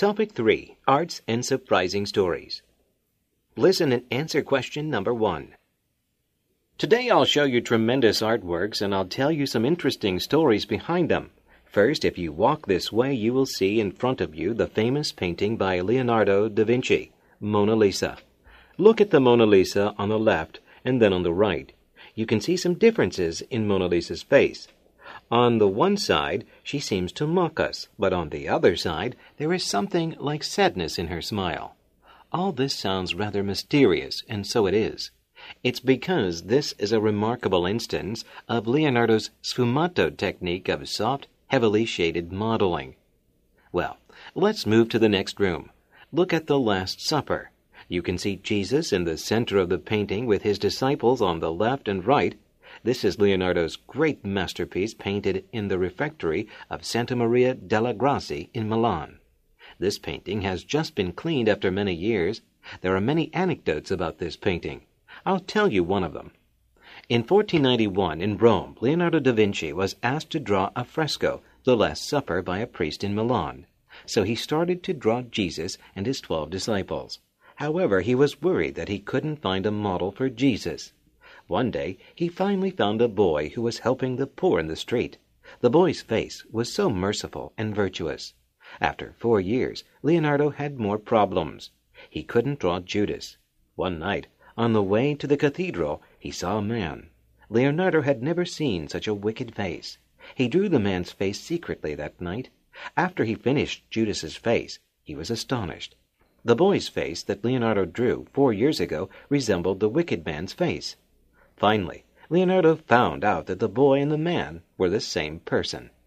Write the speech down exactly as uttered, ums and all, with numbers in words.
Topic three. Arts and Surprising Stories. Listen and answer question number one. Today I'll show you tremendous artworks and I'll tell you some interesting stories behind them. First, if you walk this way, you will see in front of you the famous painting by Leonardo da Vinci, Mona Lisa. Look at the Mona Lisa on the left and then on the right. You can see some differences in Mona Lisa's face. On the one side, she seems to mock us, but on the other side, there is something like sadness in her smile. All this sounds rather mysterious, and so it is. It's because this is a remarkable instance of Leonardo's sfumato technique of soft, heavily shaded modeling. Well, let's move to the next room. Look at the Last Supper. You can see Jesus in the center of the painting with his disciples on the left and right. This is Leonardo's great masterpiece painted in the refectory of Santa Maria delle Grazie in Milan. This painting has just been cleaned after many years. There are many anecdotes about this painting. I'll tell you one of them. In fourteen ninety-one, in Rome, Leonardo da Vinci was asked to draw a fresco, The Last Supper, by a priest in Milan. So he started to draw Jesus and his twelve disciples. However, he was worried that he couldn't find a model for Jesus. One day, he finally found a boy who was helping the poor in the street. The boy's face was so merciful and virtuous. After four years, Leonardo had more problems. He couldn't draw Judas. One night, on the way to the cathedral, he saw a man. Leonardo had never seen such a wicked face. He drew the man's face secretly that night. After he finished Judas's face, he was astonished. The boy's face that Leonardo drew four years ago resembled the wicked man's face. Finally, Leonardo found out that the boy and the man were the same person.